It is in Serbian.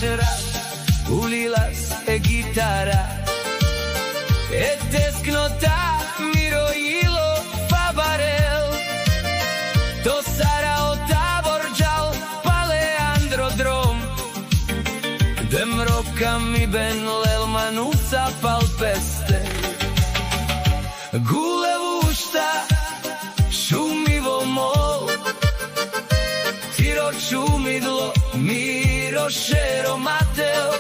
nascera ulilas e gitara e tesknota mirojilo favarel to sarao taborđal paleandrodrom demroka mi ben lelmanusa palpeste gulevušta šumivo mol tiro čumidlo miro šero mateo